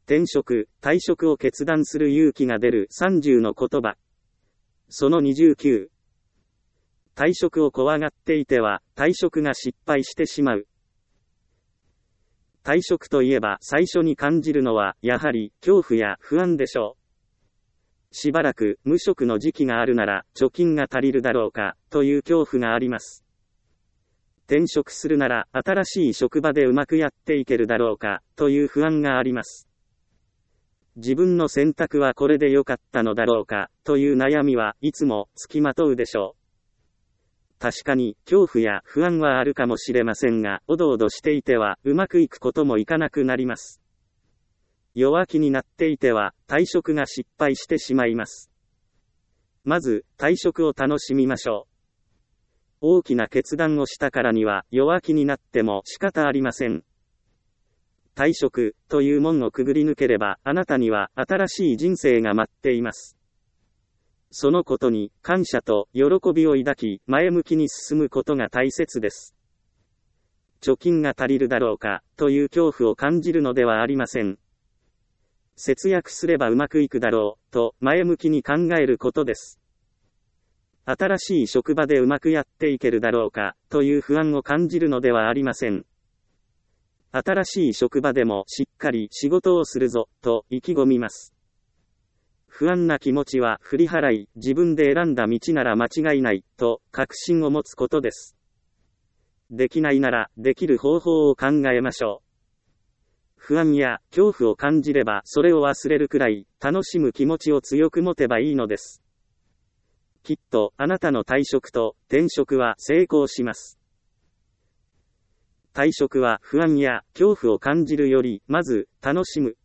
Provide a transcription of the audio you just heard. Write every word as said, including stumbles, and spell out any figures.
転職、退職を決断する勇気が出るさんじゅうの言葉。そのにじゅうきゅう。退職を怖がっていては、退職が失敗してしまう。退職といえば最初に感じるのは、やはり恐怖や不安でしょう。しばらく無職の時期があるなら、貯金が足りるだろうか、という恐怖があります。転職するなら、新しい職場でうまくやっていけるだろうか、という不安があります。自分の選択はこれで良かったのだろうか、という悩みはいつもつきまとうでしょう。確かに、恐怖や不安はあるかもしれませんが、おどおどしていては、うまくいくこともいかなくなります。弱気になっていては、退職が失敗してしまいます。まず、退職を楽しみましょう。大きな決断をしたからには、弱気になっても仕方ありません。退職という門をくぐり抜ければ、あなたには新しい人生が待っています。そのことに感謝と喜びを抱き、前向きに進むことが大切です。貯金が足りるだろうか、という恐怖を感じるのではありません。節約すればうまくいくだろう、と前向きに考えることです。新しい職場でうまくやっていけるだろうか、という不安を感じるのではありません。新しい職場でもしっかり仕事をするぞ、と意気込みます。不安な気持ちは振り払い、自分で選んだ道なら間違いない、と確信を持つことです。できないなら、できる方法を考えましょう。不安や恐怖を感じれば、それを忘れるくらい、楽しむ気持ちを強く持てばいいのです。きっと、あなたの退職と転職は成功します。退職は不安や恐怖を感じるより、まず、楽しむ